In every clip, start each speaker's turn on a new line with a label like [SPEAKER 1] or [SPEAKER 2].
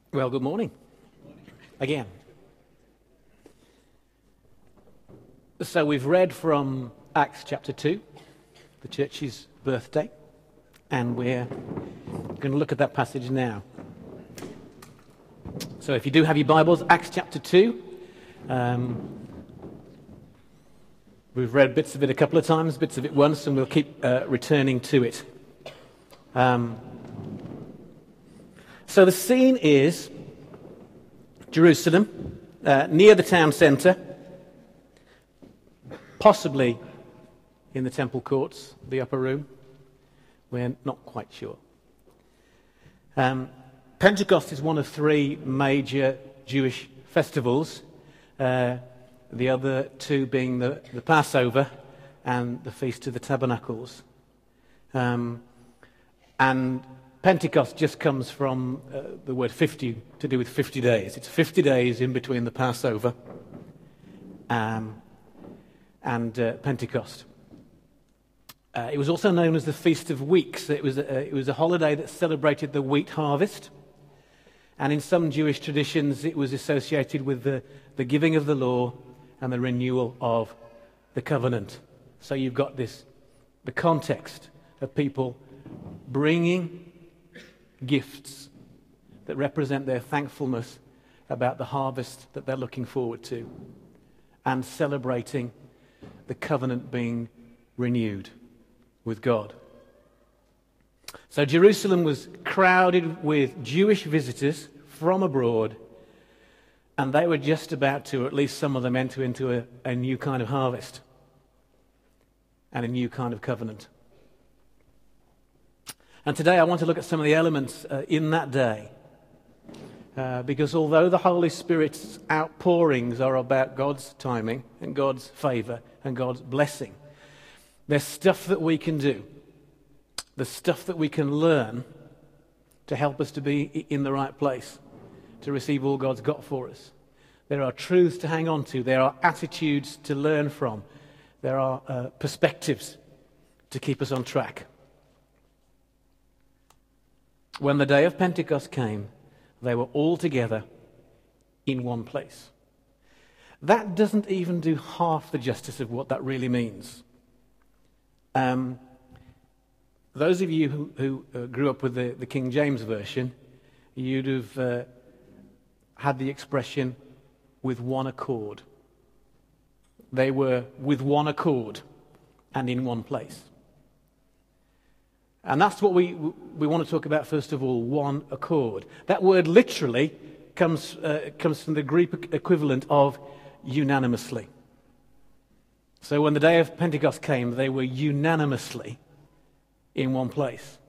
[SPEAKER 1] Well, good morning. Again. So we've read from Acts chapter 2, the church's birthday, and we're going to look at that passage now. So if you do have your Bibles, Acts chapter 2. We've read bits of it a couple of times, bits of it once, and we'll keep returning to it. So the scene is Jerusalem, near the town centre, possibly in the temple courts, the upper room. We're not quite sure. Pentecost is one of three major Jewish festivals, the other two being the Passover and the Feast of the Tabernacles. And Pentecost just comes from the word 50, to do with 50 days. It's 50 days in between the Passover and Pentecost. It was also known as the Feast of Weeks. It was a holiday that celebrated the wheat harvest. And in some Jewish traditions, it was associated with the giving of the law and the renewal of the covenant. So you've got the context of people bringing gifts that represent their thankfulness about the harvest that they're looking forward to, and celebrating the covenant being renewed with God. So Jerusalem was crowded with Jewish visitors from abroad, and they were just about to, or at least some of them, enter into a new kind of harvest and a new kind of covenant. And today I want to look at some of the elements in that day, because although the Holy Spirit's outpourings are about God's timing and God's favour and God's blessing, there's stuff that we can do, the stuff that we can learn to help us to be in the right place, to receive all God's got for us. There are truths to hang on to, there are attitudes to learn from, there are perspectives to keep us on track. When the day of Pentecost came, they were all together in one place. That doesn't even do half the justice of what that really means. Those of you who grew up with the King James Version, you'd have had the expression with one accord. They were with one accord and in one place. And that's what we want to talk about first of all, one accord. That word literally comes from the Greek equivalent of unanimously. So when the day of Pentecost came, they were unanimously in one place,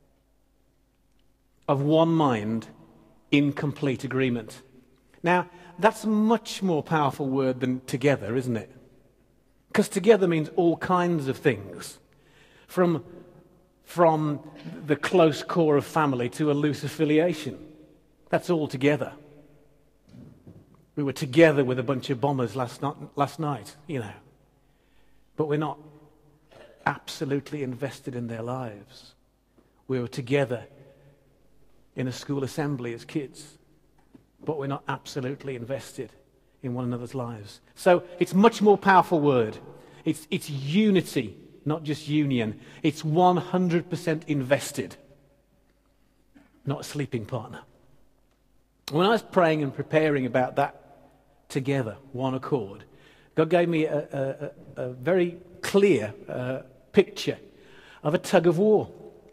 [SPEAKER 1] of one mind, in complete agreement. Now, that's a much more powerful word than together, isn't it? Because together means all kinds of things, from the close core of family to a loose affiliation. That's all together. We were together with a bunch of bombers last night, you know. But we're not absolutely invested in their lives. We were together in a school assembly as kids, but we're not absolutely invested in one another's lives. So it's a much more powerful word. It's unity, not just union. It's 100% invested, not a sleeping partner. When I was praying and preparing about that together, one accord, God gave me a very clear picture of a tug of war.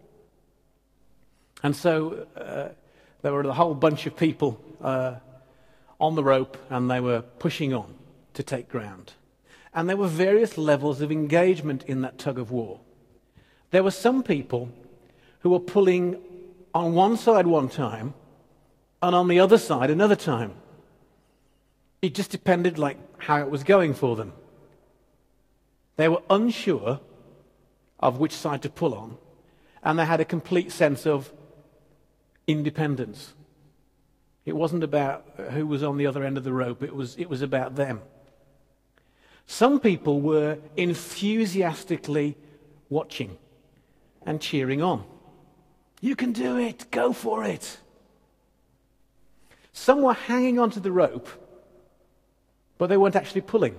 [SPEAKER 1] And so there were a whole bunch of people on the rope, and they were pushing on to take ground. And there were various levels of engagement in that tug of war. There were some people who were pulling on one side one time and on the other side another time. It just depended like how it was going for them. They were unsure of which side to pull on, and they had a complete sense of independence. It wasn't about who was on the other end of the rope, it was about them. Some people were enthusiastically watching and cheering on. You can do it, go for it. Some were hanging onto the rope, but they weren't actually pulling.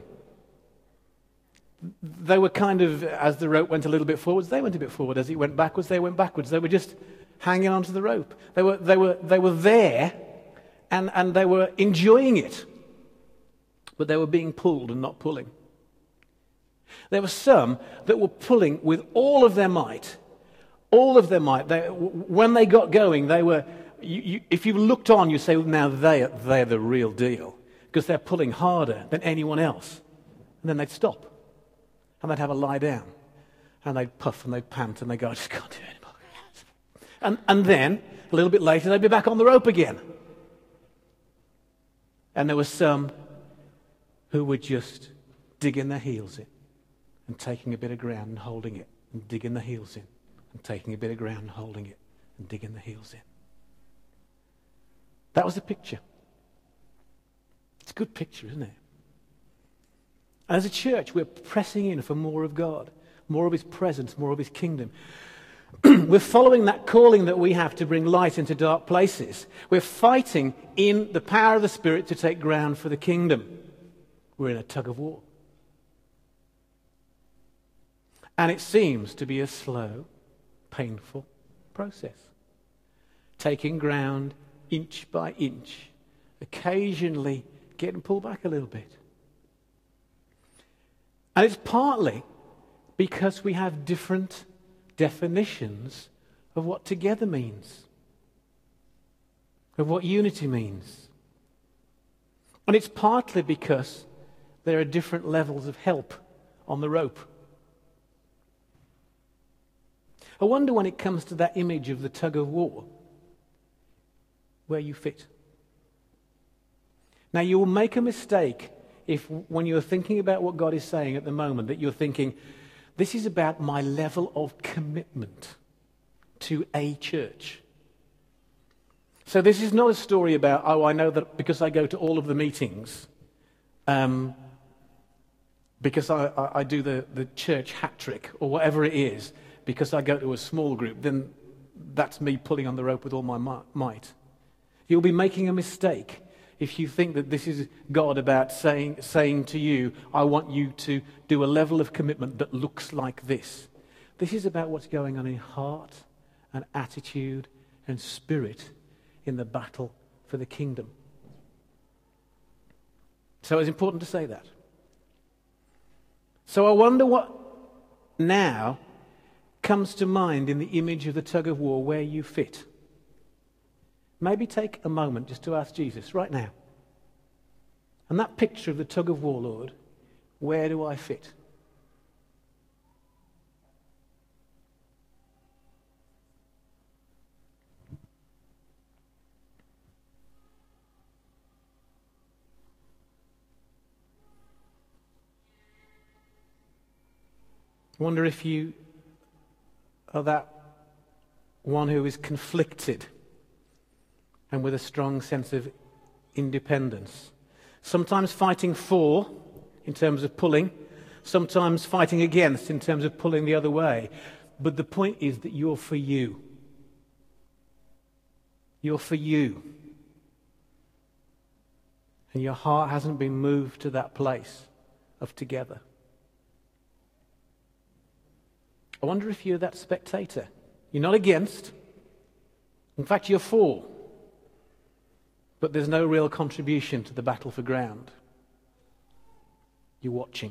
[SPEAKER 1] They were kind of, as the rope went a little bit forwards, they went a bit forward. As it went backwards, they went backwards. They were just hanging onto the rope. They were there, and they were enjoying it. But they were being pulled and not pulling. There were some that were pulling with all of their might. All of their might. When they got going, they were... if you looked on, you say, well, now they're the real deal. Because they're pulling harder than anyone else. And then they'd stop. And they'd have a lie down. And they'd puff and they'd pant and they'd go, I just can't do it anymore. And then, a little bit later, they'd be back on the rope again. And there were some who were just digging their heels in and taking a bit of ground and holding it and digging the heels in and taking a bit of ground and holding it and digging the heels in. That was the picture. It's a good picture, isn't it? As a church, we're pressing in for more of God, more of His presence, more of His kingdom. We're following that calling that we have to bring light into dark places. We're fighting in the power of the Spirit to take ground for the kingdom. We're in a tug of war. And it seems to be a slow, painful process. Taking ground inch by inch, occasionally getting pulled back a little bit. And it's partly because we have different definitions of what together means, of what unity means. And it's partly because there are different levels of help on the rope. I wonder when it comes to that image of the tug of war, where you fit. Now, you will make a mistake if, when you're thinking about what God is saying at the moment, that you're thinking, this is about my level of commitment to a church. So this is not a story about, oh, I know that because I go to all of the meetings, because I do the church hat trick, or whatever it is, because I go to a small group, then that's me pulling on the rope with all my might. You'll be making a mistake if you think that this is God about saying to you, I want you to do a level of commitment that looks like this. This is about what's going on in heart and attitude and spirit in the battle for the kingdom. So it's important to say that. So I wonder what now comes to mind in the image of the tug of war where you fit. Maybe take a moment just to ask Jesus right now. And that picture of the tug of war, Lord, where do I fit? I wonder if you are that one who is conflicted and with a strong sense of independence. Sometimes fighting for, in terms of pulling, sometimes fighting against, in terms of pulling the other way. But the point is that you're for you. You're for you. And your heart hasn't been moved to that place of together. I wonder if you're that spectator. You're not against. In fact, you're for. But there's no real contribution to the battle for ground. You're watching.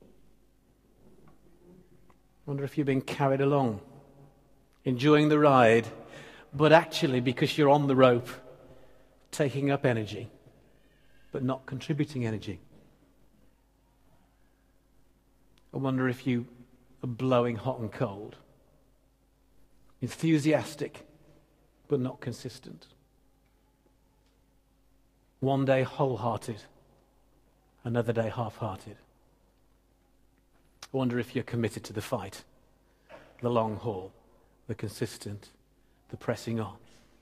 [SPEAKER 1] I wonder if you're being carried along, enjoying the ride, but actually, because you're on the rope, taking up energy, but not contributing energy. I wonder if you are blowing hot and cold, enthusiastic, but not consistent. One day wholehearted, another day half-hearted. I wonder if you're committed to the fight, the long haul, the consistent, the pressing on.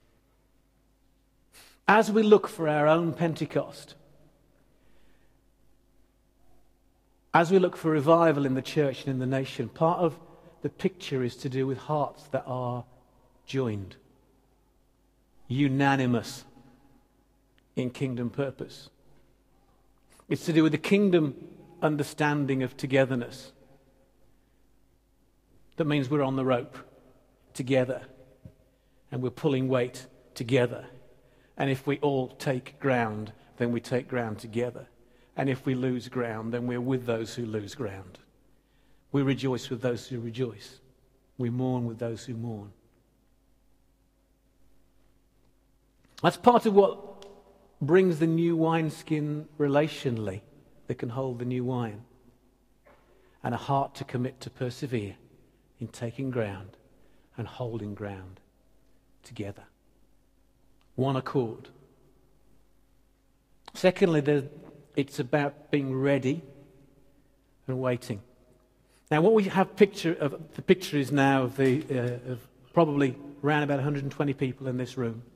[SPEAKER 1] As we look for our own Pentecost, as we look for revival in the church and in the nation, part of the picture is to do with hearts that are joined, unanimous, in kingdom purpose. It's to do with the kingdom understanding of togetherness. That means we're on the rope together and we're pulling weight together. And if we all take ground, then we take ground together. And if we lose ground, then we're with those who lose ground. We rejoice with those who rejoice. We mourn with those who mourn. That's part of what brings the new wineskin relationally that can hold the new wine. And a heart to commit to persevere in taking ground and holding ground together. One accord. Secondly, it's about being ready and waiting. Now, what we have the picture is now of probably around about 120 people in this room.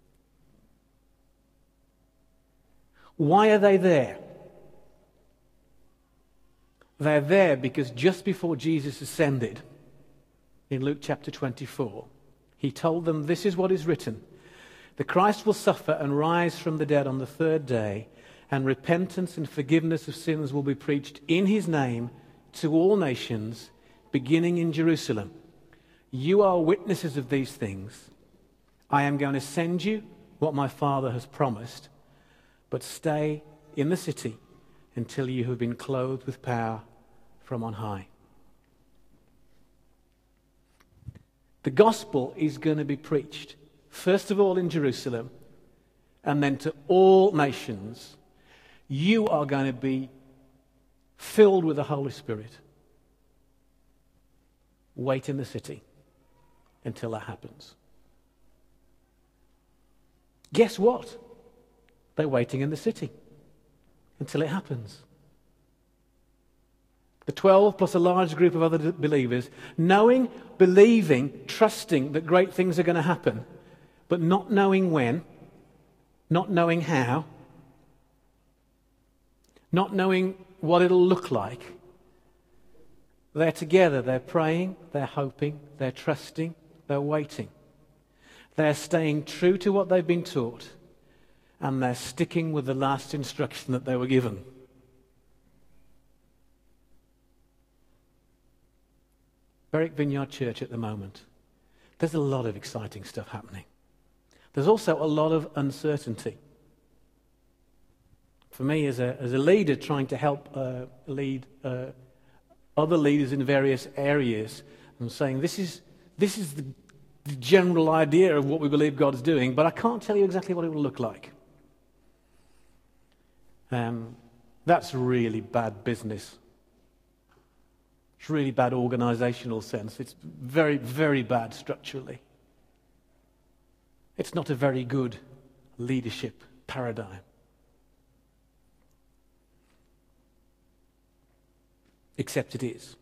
[SPEAKER 1] Why are they there? They're there because just before Jesus ascended, in Luke chapter 24, he told them, "This is what is written. The Christ will suffer and rise from the dead on the third day, and repentance and forgiveness of sins will be preached in his name to all nations, beginning in Jerusalem. You are witnesses of these things. I am going to send you what my Father has promised, but stay in the city until you have been clothed with power from on high." The gospel is going to be preached, first of all in Jerusalem, and then to all nations. You are going to be filled with the Holy Spirit. Wait in the city until that happens. Guess what? They're waiting in the city until it happens. The 12 plus a large group of other believers, knowing, believing, trusting that great things are going to happen, but not knowing when, not knowing how, not knowing what it'll look like. They're together, they're praying, they're hoping, they're trusting, they're waiting. They're staying true to what they've been taught, and they're sticking with the last instruction that they were given. Berwick Vineyard Church at the moment, there's a lot of exciting stuff happening. There's also a lot of uncertainty. For me, as a leader trying to help lead other leaders in various areas, I'm saying this is the general idea of what we believe God's doing, but I can't tell you exactly what it will look like. That's really bad business. It's really bad organizational sense. It's very, very bad structurally. It's not a very good leadership paradigm. Except it is.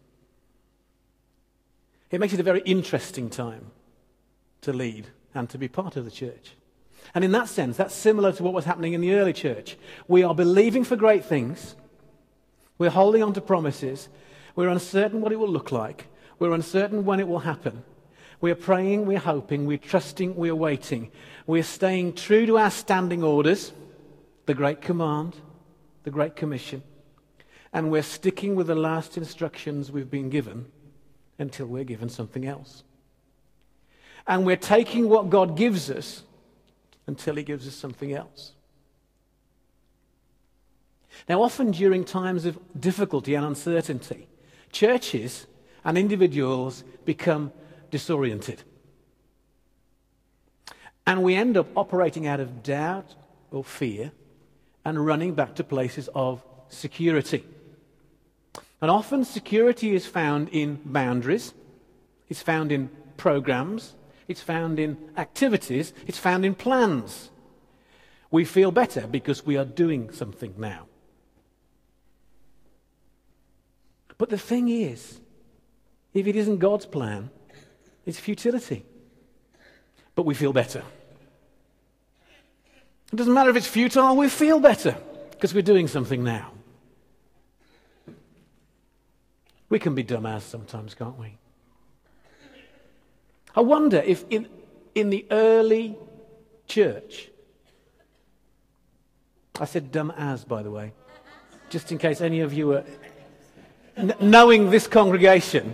[SPEAKER 1] It makes it a very interesting time to lead and to be part of the church. And in that sense, that's similar to what was happening in the early church. We are believing for great things. We're holding on to promises. We're uncertain what it will look like. We're uncertain when it will happen. We're praying, we're hoping, we're trusting, we're waiting. We're staying true to our standing orders, the Great Command, the Great Commission. And we're sticking with the last instructions we've been given until we're given something else. And we're taking what God gives us until he gives us something else. Now, often during times of difficulty and uncertainty, churches and individuals become disoriented. And we end up operating out of doubt or fear and running back to places of security. And often security is found in boundaries, it's found in programs, it's found in activities, it's found in plans. We feel better because we are doing something now. But the thing is, if it isn't God's plan, it's futility. But we feel better. It doesn't matter if it's futile, we feel better because we're doing something now. We can be dumbass sometimes, can't we? I wonder if in the early church, I said dumb as, by the way, just in case any of you are knowing this congregation.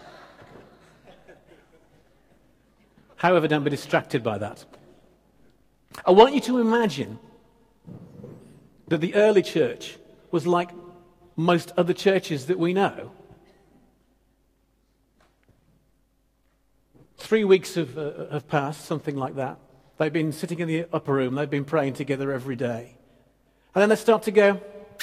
[SPEAKER 1] However, don't be distracted by that. I want you to imagine that the early church was like most other churches that we know. 3 weeks have passed, something like that. They've been sitting in the upper room, they've been praying together every day. And then they start to go,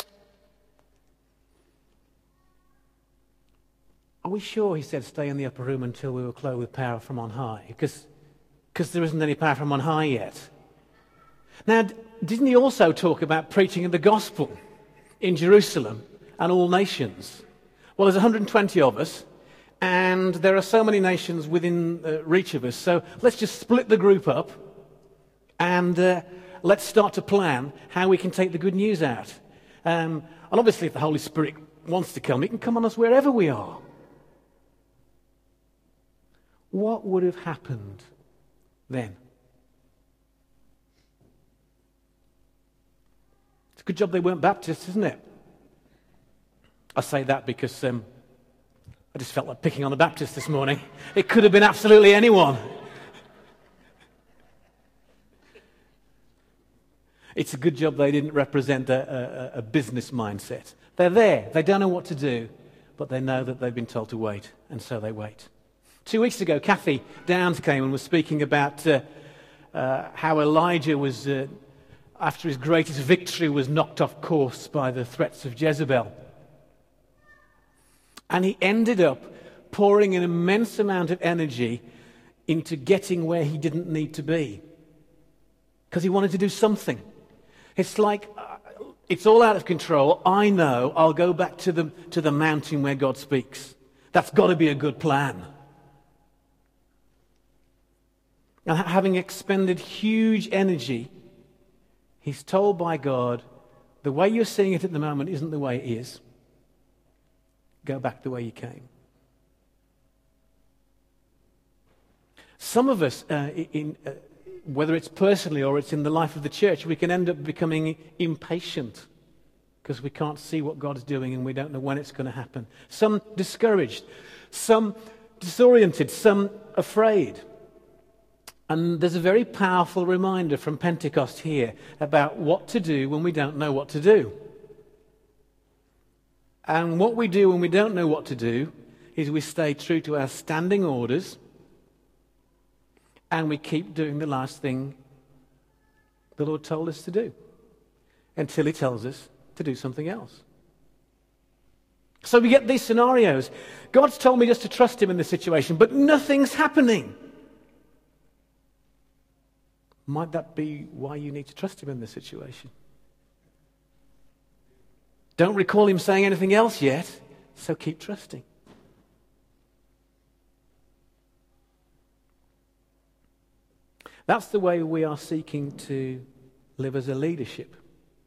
[SPEAKER 1] are we sure, he said, stay in the upper room until we were clothed with power from on high? Because there isn't any power from on high yet. Now, didn't he also talk about preaching the gospel in Jerusalem and all nations? Well, there's 120 of us, and there are so many nations within reach of us, so let's just split the group up and let's start to plan how we can take the good news out. And obviously, if the Holy Spirit wants to come, he can come on us wherever we are. What would have happened then? It's a good job they weren't Baptists, isn't it? I say that because I just felt like picking on the Baptists this morning. It could have been absolutely anyone. It's a good job they didn't represent a business mindset. They're there. They don't know what to do, but they know that they've been told to wait, and so they wait. 2 weeks ago, Kathy Downs came and was speaking about how Elijah was, after his greatest victory, was knocked off course by the threats of Jezebel. And he ended up pouring an immense amount of energy into getting where he didn't need to be, because he wanted to do something. It's like, it's all out of control. I know I'll go back to the mountain where God speaks. That's got to be a good plan. And having expended huge energy, he's told by God, the way you're seeing it at the moment isn't the way it is. Go back the way you came. Some of us, whether it's personally or it's in the life of the church, we can end up becoming impatient because we can't see what God's doing and we don't know when it's going to happen. Some discouraged, some disoriented, some afraid. And there's a very powerful reminder from Pentecost here about what to do when we don't know what to do. And what we do when we don't know what to do is we stay true to our standing orders and we keep doing the last thing the Lord told us to do until he tells us to do something else. So we get these scenarios. God's told me just to trust him in this situation, but nothing's happening. Might that be why you need to trust him in this situation? Don't recall him saying anything else yet, so keep trusting. That's the way we are seeking to live as a leadership.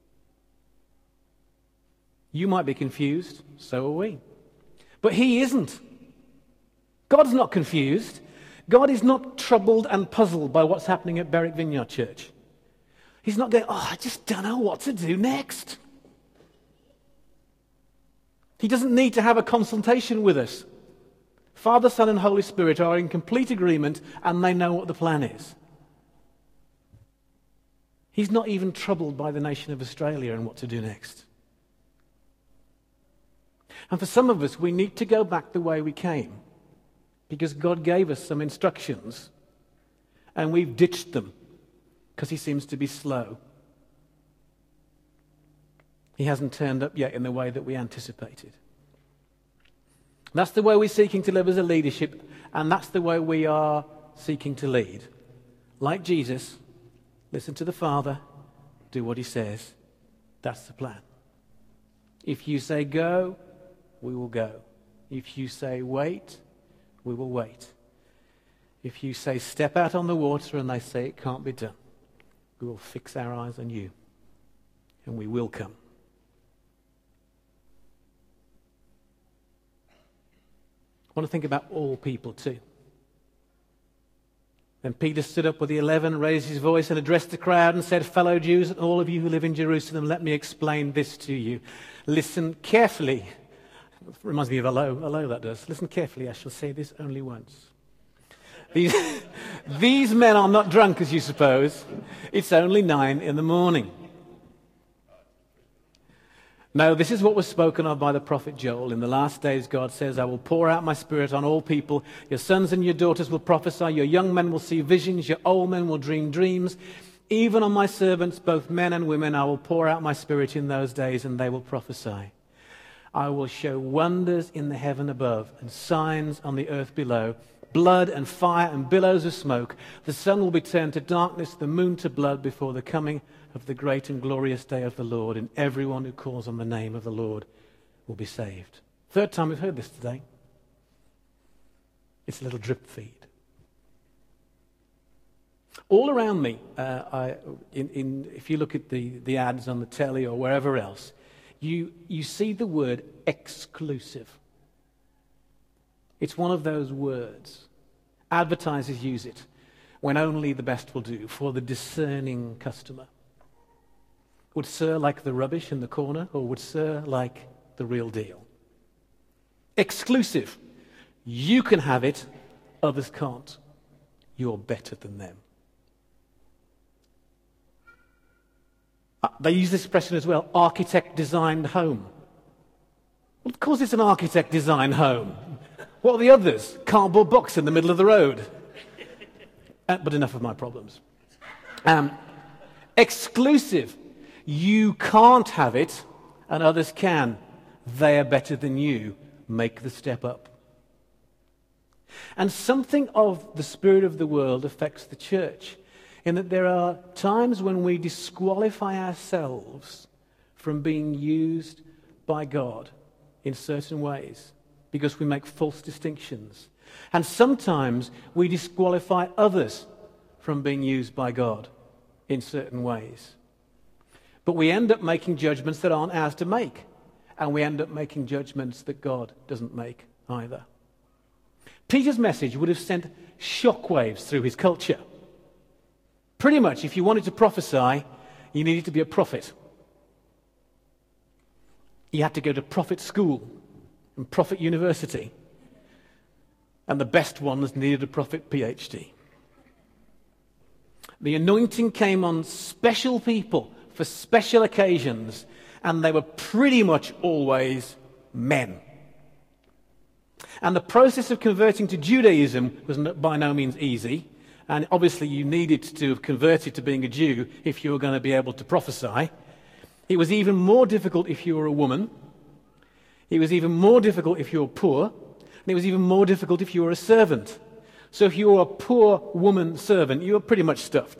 [SPEAKER 1] You might be confused, so are we. But he isn't. God's not confused. God is not troubled and puzzled by what's happening at Berwick Vineyard Church. He's not going, I just don't know what to do next. He doesn't need to have a consultation with us. Father, Son, and Holy Spirit are in complete agreement and they know what the plan is. He's not even troubled by the nation of Australia and what to do next. And for some of us, we need to go back the way we came because God gave us some instructions and we've ditched them because he seems to be slow. He hasn't turned up yet in the way that we anticipated. That's the way we're seeking to live as a leadership, and that's the way we are seeking to lead. Like Jesus, listen to the Father, do what he says. That's the plan. If you say go, we will go. If you say wait, we will wait. If you say step out on the water and they say it can't be done, we will fix our eyes on you, and we will come. I want to think about all people too. Then Peter stood up with the 11, raised his voice and addressed the crowd and said, "Fellow Jews and all of you who live in Jerusalem, let me explain this to you. Listen carefully." It reminds me of hello, that does. Listen carefully, I shall say this only once. These men are not drunk, as you suppose. It's only 9 a.m. No, this is what was spoken of by the prophet Joel. In the last days, God says, "I will pour out my spirit on all people. Your sons and your daughters will prophesy. Your young men will see visions. Your old men will dream dreams. Even on my servants, both men and women, I will pour out my spirit in those days, and they will prophesy. I will show wonders in the heaven above and signs on the earth below, blood and fire and billows of smoke. The sun will be turned to darkness, the moon to blood before the coming of the great and glorious day of the Lord, and everyone who calls on the name of the Lord will be saved." Third time we've heard this today. It's a little drip feed. All around me, if you look at the ads on the telly or wherever else, you see the word exclusive. It's one of those words. Advertisers use it when only the best will do for the discerning customer. Would Sir like the rubbish in the corner, or would Sir like the real deal? Exclusive. You can have it, others can't. You're better than them. They use this expression as well, architect-designed home. Well, of course it's an architect-designed home. What are the others? Cardboard box in the middle of the road. But enough of my problems. Exclusive. You can't have it, and others can. They are better than you. Make the step up. And something of the spirit of the world affects the church, in that there are times when we disqualify ourselves from being used by God in certain ways because we make false distinctions. And sometimes we disqualify others from being used by God in certain ways. But we end up making judgments that aren't ours to make. And we end up making judgments that God doesn't make either. Peter's message would have sent shockwaves through his culture. Pretty much, if you wanted to prophesy, you needed to be a prophet. You had to go to prophet school and prophet university. And the best ones needed a prophet PhD. The anointing came on special people for special occasions, and they were pretty much always men. And the process of converting to Judaism was by no means easy, and obviously you needed to have converted to being a Jew if you were going to be able to prophesy. It was even more difficult if you were a woman. It was even more difficult if you were poor, and it was even more difficult if you were a servant. So if you were a poor woman servant, you were pretty much stuffed.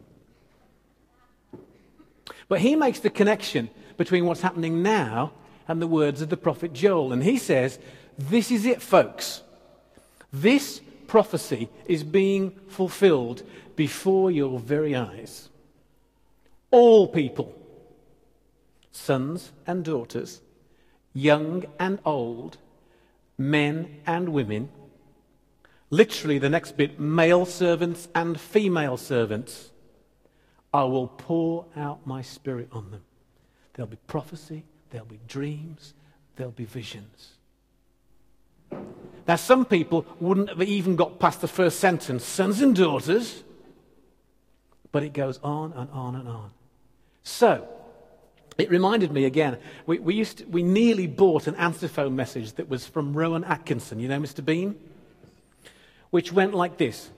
[SPEAKER 1] But he makes the connection between what's happening now and the words of the prophet Joel. And he says, this is it, folks. This prophecy is being fulfilled before your very eyes. All people, sons and daughters, young and old, men and women, literally the next bit, male servants and female servants, I will pour out my spirit on them. There'll be prophecy, there'll be dreams, there'll be visions. Now, some people wouldn't have even got past the first sentence, sons and daughters, but it goes on and on and on. So, it reminded me again, we nearly bought an answer phone message that was from Rowan Atkinson, you know Mr. Bean? Which went like this.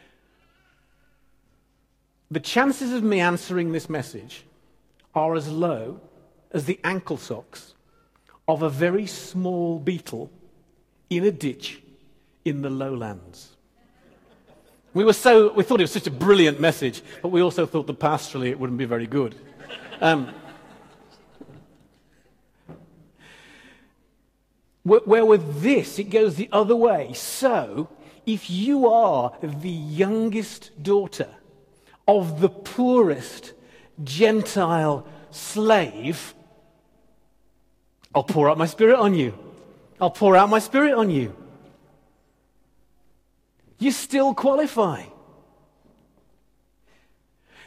[SPEAKER 1] The chances of me answering this message are as low as the ankle socks of a very small beetle in a ditch in the lowlands. We thought it was such a brilliant message, but we also thought that pastorally it wouldn't be very good. Where with this, it goes the other way. So, if you are the youngest daughter of the poorest Gentile slave, I'll pour out my spirit on you. I'll pour out my spirit on you. You still qualify.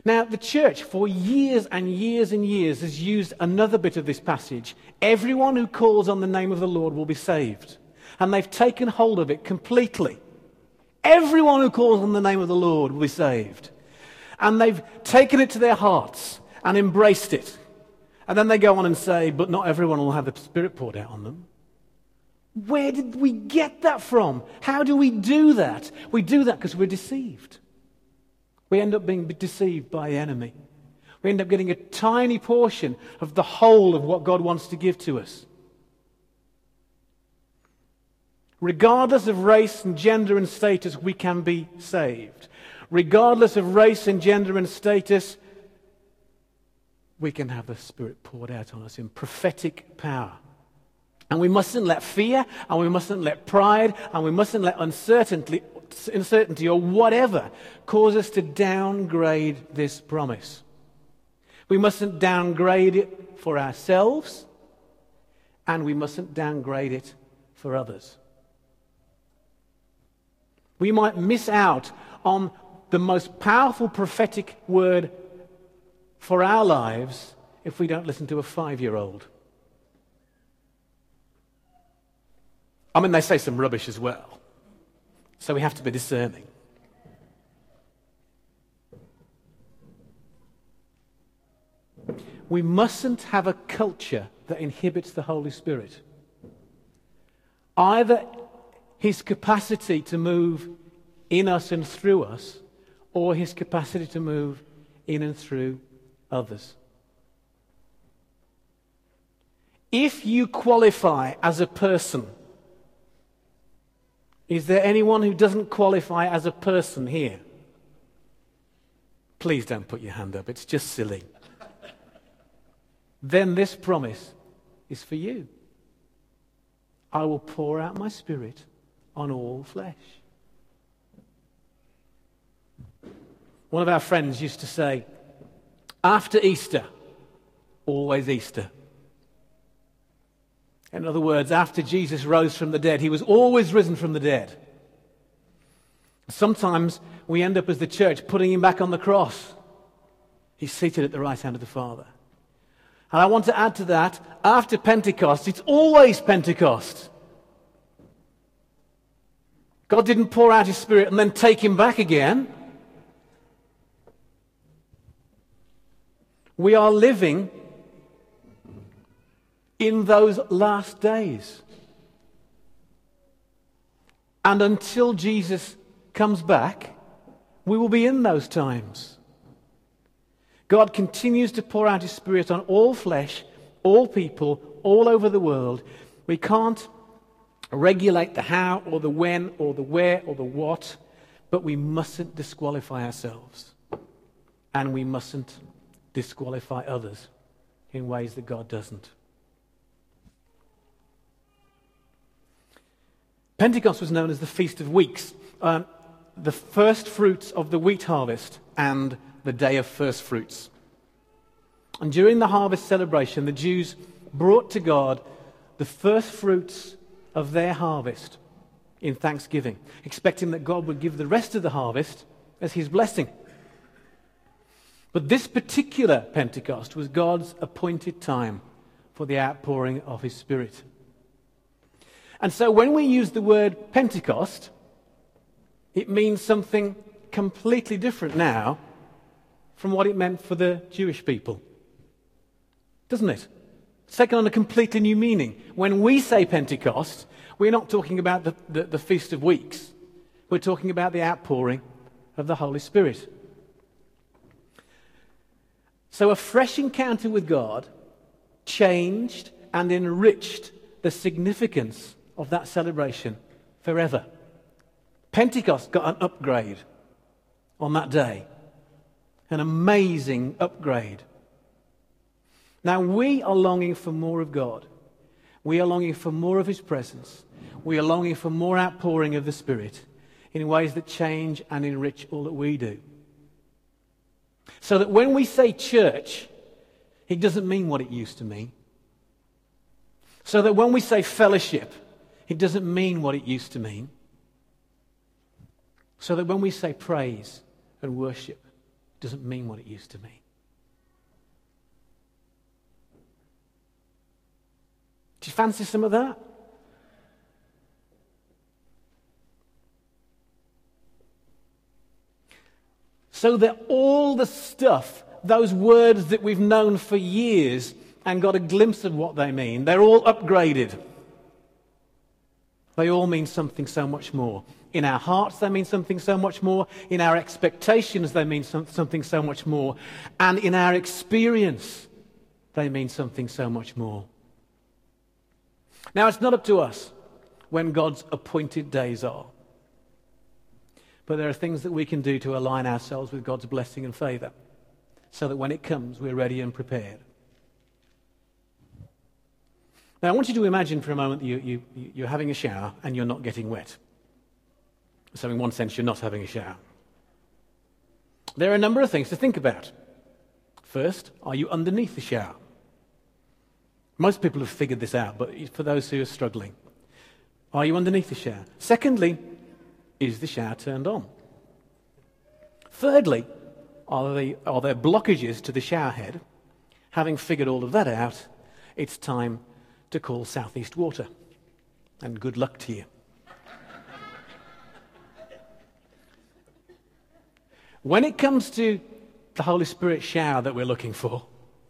[SPEAKER 1] Now, the church for years and years and years has used another bit of this passage. Everyone who calls on the name of the Lord will be saved. And they've taken hold of it completely. Everyone who calls on the name of the Lord will be saved. And they've taken it to their hearts and embraced it. And then they go on and say, but not everyone will have the Spirit poured out on them. Where did we get that from? How do we do that? We do that because we're deceived. We end up being deceived by the enemy. We end up getting a tiny portion of the whole of what God wants to give to us. Regardless of race and gender and status, we can be saved. Regardless of race and gender and status, we can have the Spirit poured out on us in prophetic power. And we mustn't let fear, and we mustn't let pride, and we mustn't let uncertainty or whatever cause us to downgrade this promise. We mustn't downgrade it for ourselves, and we mustn't downgrade it for others. We might miss out on the most powerful prophetic word for our lives if we don't listen to a 5-year-old. I mean, they say some rubbish as well. So we have to be discerning. We mustn't have a culture that inhibits the Holy Spirit. Either his capacity to move in us and through us, or his capacity to move in and through others. If you qualify as a person, is there anyone who doesn't qualify as a person here? Please don't put your hand up, it's just silly. Then this promise is for you. I will pour out my Spirit on all flesh. One of our friends used to say, after Easter, always Easter. In other words, after Jesus rose from the dead, he was always risen from the dead. Sometimes we end up as the church putting him back on the cross. He's seated at the right hand of the Father. And I want to add to that, after Pentecost, it's always Pentecost. God didn't pour out his Spirit and then take him back again. We are living in those last days. And until Jesus comes back, we will be in those times. God continues to pour out his Spirit on all flesh, all people, all over the world. We can't regulate the how or the when or the where or the what, but we mustn't disqualify ourselves. And we mustn't disqualify others in ways that God doesn't. Pentecost was known as the Feast of Weeks, the first fruits of the wheat harvest and the day of first fruits. And during the harvest celebration, the Jews brought to God the first fruits of their harvest in thanksgiving, expecting that God would give the rest of the harvest as his blessing. But this particular Pentecost was God's appointed time for the outpouring of his Spirit. And so when we use the word Pentecost, it means something completely different now from what it meant for the Jewish people. Doesn't it? It's taken on a completely new meaning. When we say Pentecost, we're not talking about the Feast of Weeks. We're talking about the outpouring of the Holy Spirit. So a fresh encounter with God changed and enriched the significance of that celebration forever. Pentecost got an upgrade on that day. An amazing upgrade. Now we are longing for more of God. We are longing for more of his presence. We are longing for more outpouring of the Spirit in ways that change and enrich all that we do. So that when we say church, it doesn't mean what it used to mean. So that when we say fellowship, it doesn't mean what it used to mean. So that when we say praise and worship, doesn't mean what it used to mean. Do you fancy some of that? So that all the stuff, those words that we've known for years and got a glimpse of what they mean, they're all upgraded. They all mean something so much more. In our hearts, they mean something so much more. In our expectations, they mean something so much more. And in our experience, they mean something so much more. Now, it's not up to us when God's appointed days are. But there are things that we can do to align ourselves with God's blessing and favour, so that when it comes, we're ready and prepared. Now, I want you to imagine for a moment that you're having a shower and you're not getting wet. So in one sense, you're not having a shower. There are a number of things to think about. First, are you underneath the shower? Most people have figured this out, but for those who are struggling, are you underneath the shower? Secondly, is the shower turned on? Thirdly, are there blockages to the shower head? Having figured all of that out, it's time to call Southeast Water. And good luck to you. When it comes to the Holy Spirit shower that we're looking for,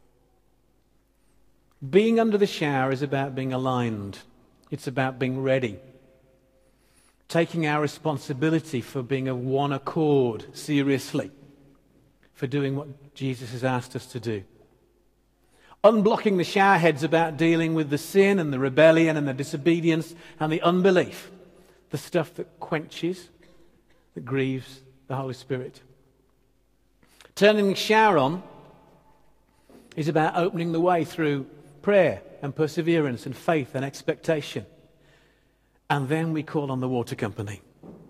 [SPEAKER 1] being under the shower is about being aligned. It's about being ready. Taking our responsibility for being of one accord seriously, for doing what Jesus has asked us to do. Unblocking the shower head's about dealing with the sin and the rebellion and the disobedience and the unbelief, the stuff that quenches, that grieves the Holy Spirit. Turning the shower on is about opening the way through prayer and perseverance and faith and expectation. And then we call on the water company.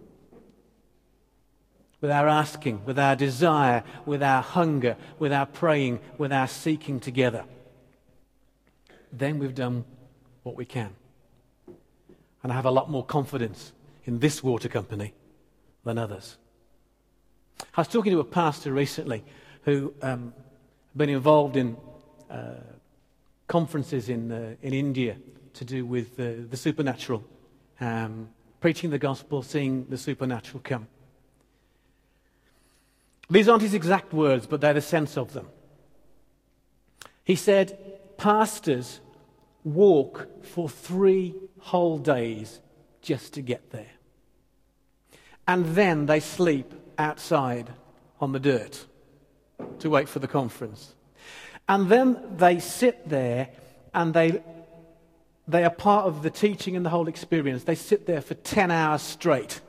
[SPEAKER 1] With our asking, with our desire, with our hunger, with our praying, with our seeking together. Then we've done what we can. And I have a lot more confidence in this water company than others. I was talking to a pastor recently who had been involved in conferences in India to do with the supernatural, preaching the gospel, seeing the supernatural come. These aren't his exact words, but they're the sense of them. He said, pastors walk for 3 whole days just to get there. And then they sleep outside on the dirt to wait for the conference. And then they sit there and they are part of the teaching and the whole experience. They sit there for 10 hours straight.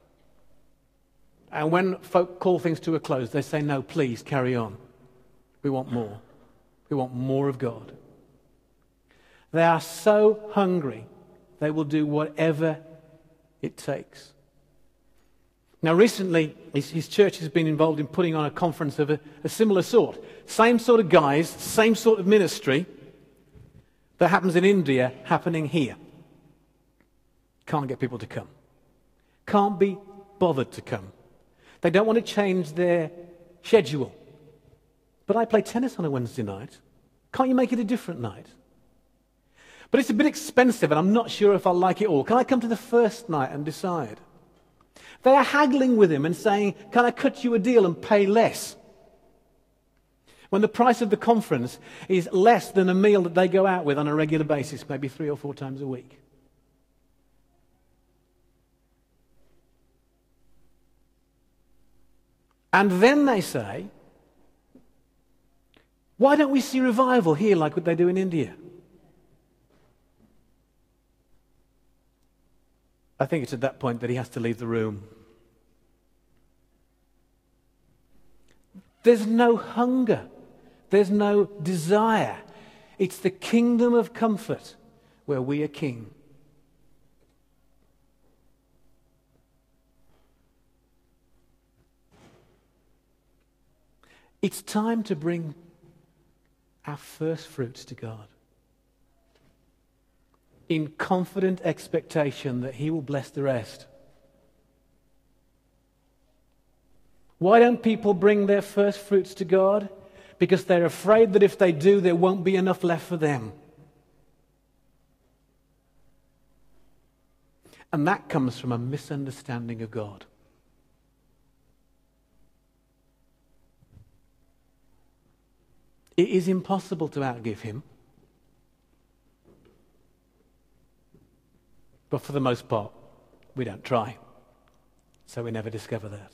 [SPEAKER 1] And when folk call things to a close, they say, no, please, carry on. We want more. We want more of God. They are so hungry, they will do whatever it takes. Now, recently, his church has been involved in putting on a conference of a similar sort. Same sort of guys, same sort of ministry that happens in India, happening here. Can't get people to come. Can't be bothered to come. They don't want to change their schedule. But I play tennis on a Wednesday night. Can't you make it a different night? But it's a bit expensive and I'm not sure if I'll like it all. Can I come to the first night and decide? They are haggling with him and saying, can I cut you a deal and pay less? When the price of the conference is less than a meal that they go out with on a regular basis, maybe 3 or 4 times a week. And then they say, why don't we see revival here like what they do in India? I think it's at that point that he has to leave the room. There's no hunger. There's no desire. It's the kingdom of comfort where we are king. It's time to bring our first fruits to God, in confident expectation that he will bless the rest. Why don't people bring their first fruits to God? Because they're afraid that if they do, there won't be enough left for them. And that comes from a misunderstanding of God. It is impossible to outgive him. But for the most part, we don't try. So we never discover that.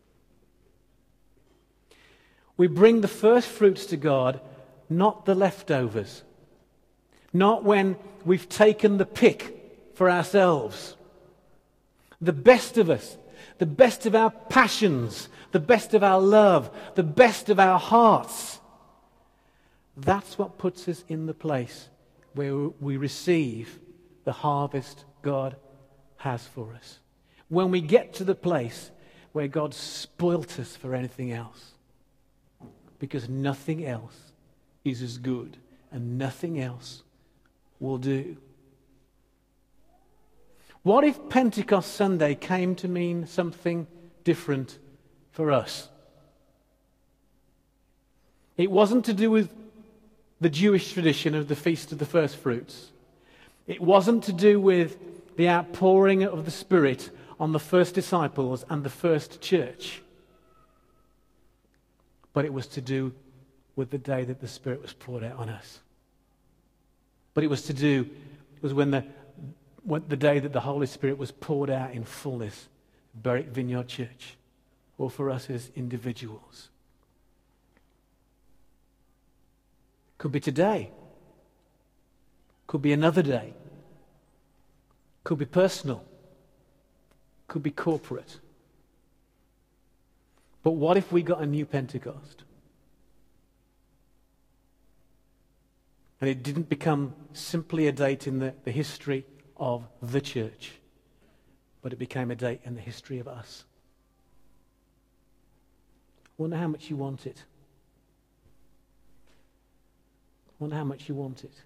[SPEAKER 1] We bring the first fruits to God, not the leftovers. Not when we've taken the pick for ourselves. The best of us, the best of our passions, the best of our love, the best of our hearts. That's what puts us in the place where we receive the harvest God has for us. When we get to the place where God spoilt us for anything else. Because nothing else is as good and nothing else will do. What if Pentecost Sunday came to mean something different for us? It wasn't to do with the Jewish tradition of the Feast of the First Fruits. It wasn't to do with the outpouring of the Spirit on the first disciples and the first church. But it was to do with the day that the Spirit was poured out on us. But it was when the day that the Holy Spirit was poured out in fullness, Berwick Vineyard Church, or for us as individuals. Could be today. Could be another day. Could be personal. Could be corporate. But what if we got a new Pentecost? And it didn't become simply a date in the history of the church, but it became a date in the history of us. I wonder how much you want it. I wonder how much you want it.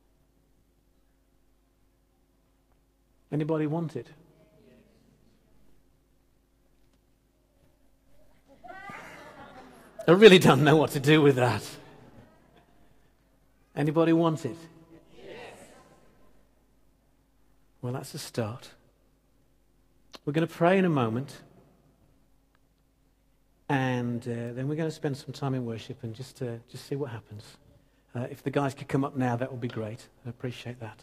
[SPEAKER 1] Anybody want it? I really don't know what to do with that. Anybody want it? Yes. Well, that's a start. We're going to pray in a moment. And then we're going to spend some time in worship and just see what happens. If the guys could come up now, that would be great. I appreciate that.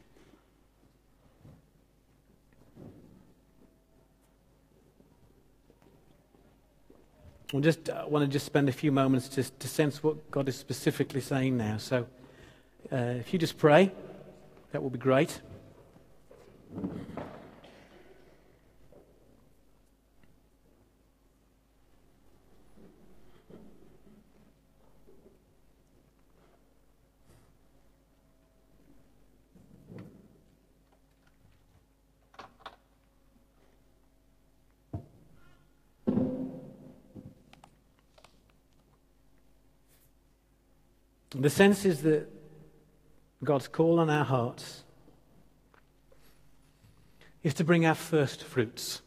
[SPEAKER 1] I want to spend a few moments to sense what God is specifically saying now. So if you just pray, that will be great. The sense is that God's call on our hearts is to bring our first fruits.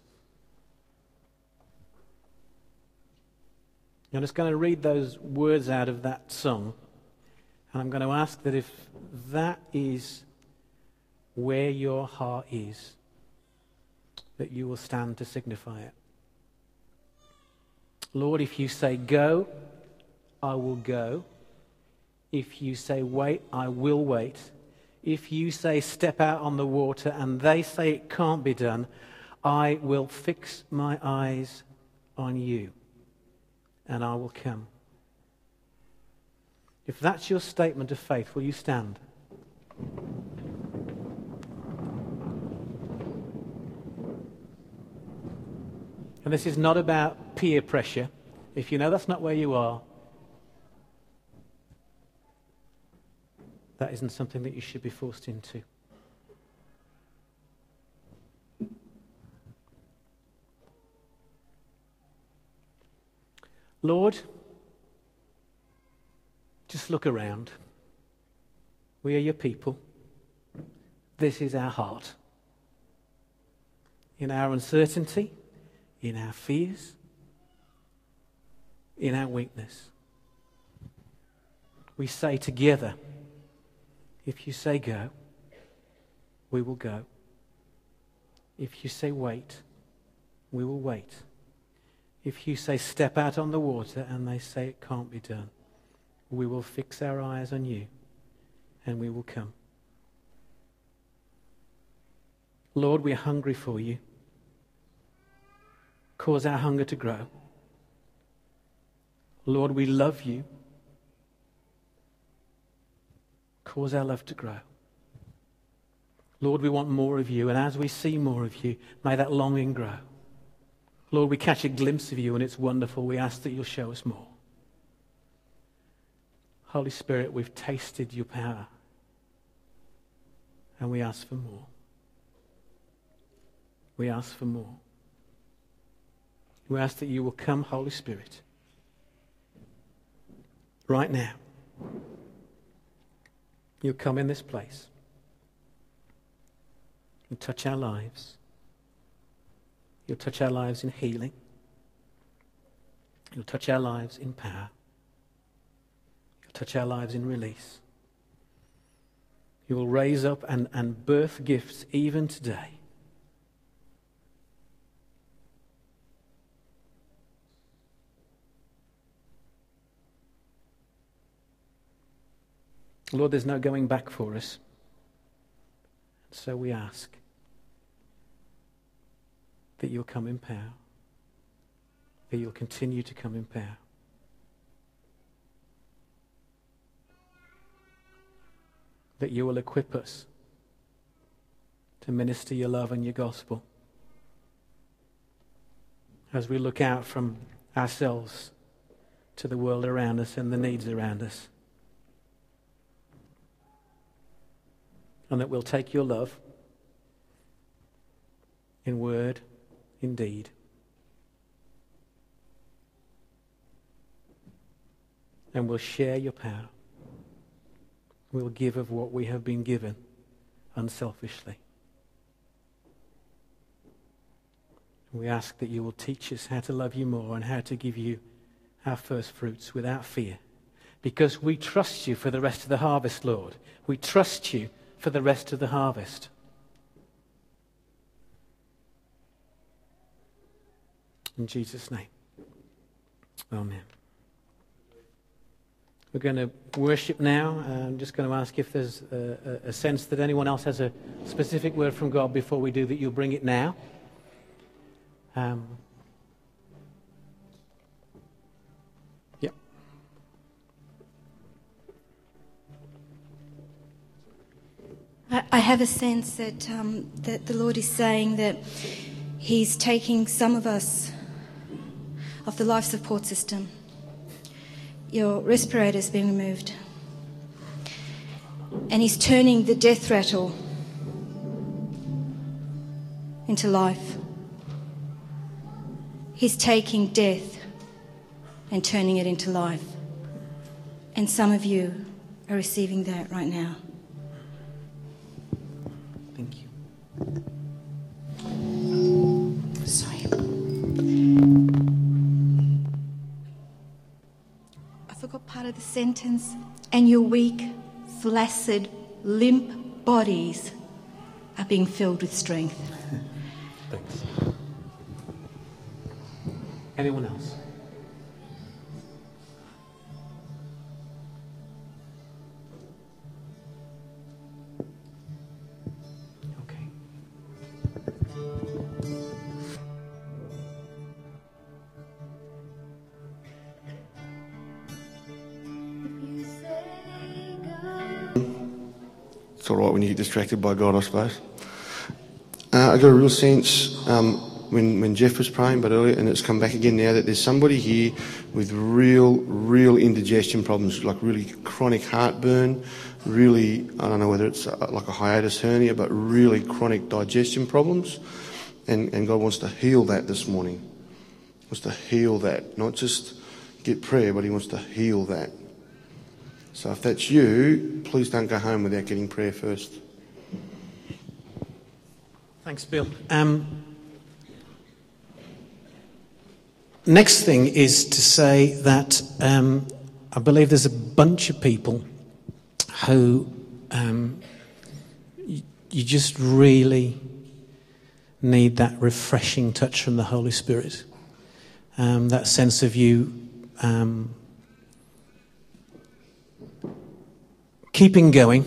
[SPEAKER 1] I'm just going to read those words out of that song, and I'm going to ask that if that is where your heart is, that you will stand to signify it. Lord, if you say go, I will go. If you say wait, I will wait. If you say step out on the water and they say it can't be done, I will fix my eyes on you and I will come. If that's your statement of faith, will you stand? And this is not about peer pressure. If you know that's not where you are, that isn't something that you should be forced into. Lord, just look around. We are your people. This is our heart. In our uncertainty, in our fears, in our weakness. We say together, if you say go, we will go. If you say wait, we will wait. If you say step out on the water and they say it can't be done, we will fix our eyes on you and we will come. Lord, we're hungry for you. Cause our hunger to grow. Lord, we love you. Cause our love to grow. Lord, we want more of you, and as we see more of you, may that longing grow. Lord, we catch a glimpse of you and it's wonderful. We ask that you'll show us more. Holy Spirit, we've tasted your power and we ask for more. We ask for more. We ask that you will come, Holy Spirit, right now. You'll come in this place and touch our lives. You'll touch our lives in healing. You'll touch our lives in power. You'll touch our lives in release. You will raise up and birth gifts even today. Lord, there's no going back for us. So we ask that you'll come in power, that you'll continue to come in power. That you will equip us to minister your love and your gospel as we look out from ourselves to the world around us and the needs around us. And that we'll take your love in word, in deed. And we'll share your power. We'll give of what we have been given unselfishly. We ask that you will teach us how to love you more and how to give you our first fruits without fear. Because we trust you for the rest of the harvest, Lord. We trust you for the rest of the harvest. In Jesus' name. Amen. We're going to worship now. I'm just going to ask if there's a sense that anyone else has a specific word from God before we do that, you'll bring it now. Yep.
[SPEAKER 2] I have a sense that that the Lord is saying that He's taking some of us off the life support system. Your respirator's been removed. And He's turning the death rattle into life. He's taking death and turning it into life. And some of you are receiving that right now.
[SPEAKER 1] Thank you.
[SPEAKER 2] Sorry. I forgot part of the sentence. And your weak, flaccid, limp bodies are being filled with strength.
[SPEAKER 1] Thanks. Anyone else? Okay.
[SPEAKER 3] It's all right when you get distracted by God, I suppose. I got a real sense when Jeff was praying, but earlier, and it's come back again now, that there's somebody here with real indigestion problems, like really chronic heartburn, really, I don't know whether it's like a hiatus hernia, but really chronic digestion problems. And God wants to heal that this morning. He wants to heal that, not just get prayer, but He wants to heal that. So if that's you, please don't go home without getting prayer first.
[SPEAKER 1] next thing is to say that I believe there's a bunch of people who you just really need that refreshing touch from the Holy Spirit. That sense of you keeping going,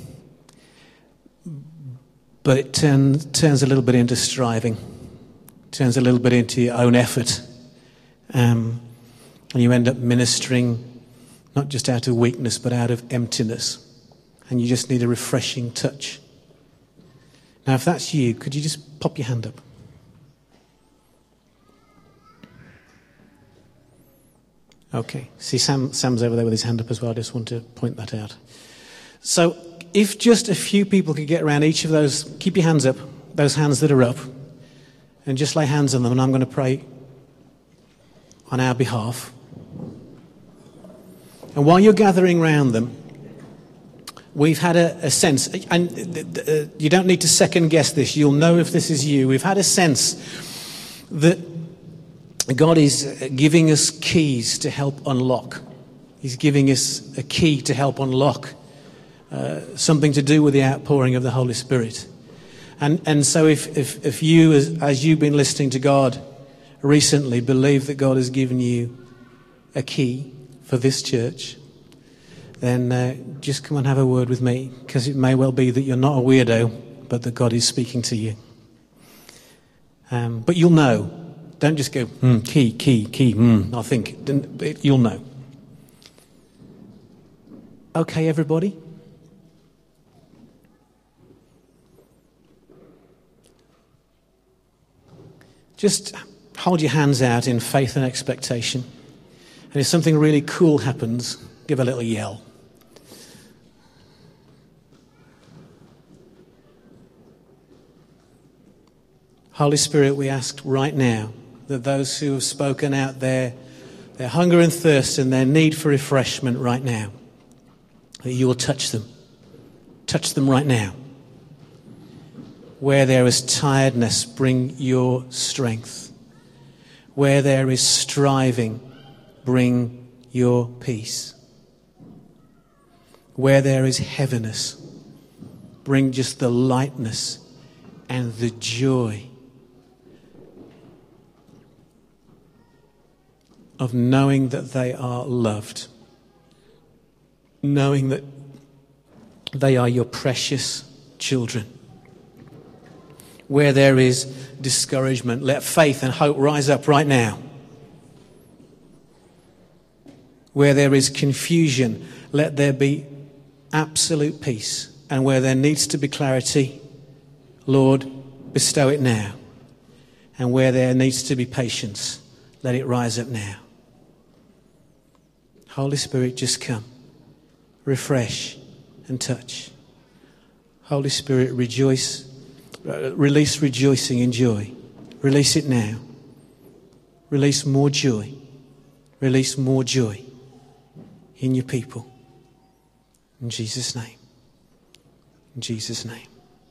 [SPEAKER 1] but it turns a little bit into striving, turns a little bit into your own effort, and you end up ministering not just out of weakness but out of emptiness, and you just need a refreshing touch. Now, if that's you, could you just pop your hand up? Okay. See, Sam's over there with his hand up as well. I just want to point that out. So, if just a few people could get around each of those, keep your hands up, those hands that are up, and just lay hands on them, and I'm going to pray on our behalf. And while you're gathering around them, we've had a sense, and you don't need to second guess this, you'll know if this is you. We've had a sense that God is giving us keys to help unlock. He's giving us a key to help unlock something to do with the outpouring of the Holy Spirit. And so if you, as you've been listening to God recently, believe that God has given you a key for this church, then just come and have a word with me, because it may well be that you're not a weirdo, but that God is speaking to you. But you'll know. Don't just go, key, I think. You'll know. Okay, everybody? Just hold your hands out in faith and expectation. And if something really cool happens, give a little yell. Holy Spirit, we ask right now that those who have spoken out their hunger and thirst and their need for refreshment right now, that you will touch them. Touch them right now. Where there is tiredness, bring your strength. Where there is striving, bring your peace. Where there is heaviness, bring just the lightness and the joy of knowing that they are loved, knowing that they are your precious children. Where there is discouragement, let faith and hope rise up right now. Where there is confusion, let there be absolute peace. And where there needs to be clarity, Lord, bestow it now. And where there needs to be patience, let it rise up now. Holy Spirit, just come. Refresh and touch. Holy Spirit, rejoice. Release rejoicing and joy. Release it now. Release more joy. Release more joy in your people. In Jesus' name. In Jesus' name.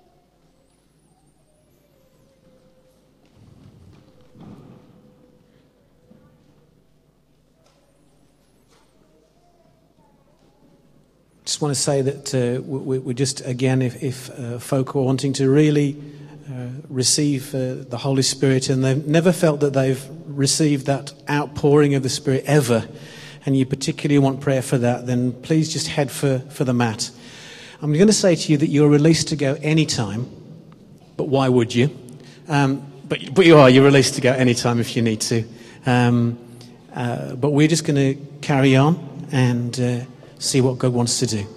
[SPEAKER 1] Just want to say that we just, again, if folk are wanting to really receive the Holy Spirit and they've never felt that they've received that outpouring of the Spirit ever, and you particularly want prayer for that, then please just head for the mat. I'm going to say to you that you're released to go anytime, but why would you? But you're released to go anytime if you need to. But we're just going to carry on and see what God wants to do.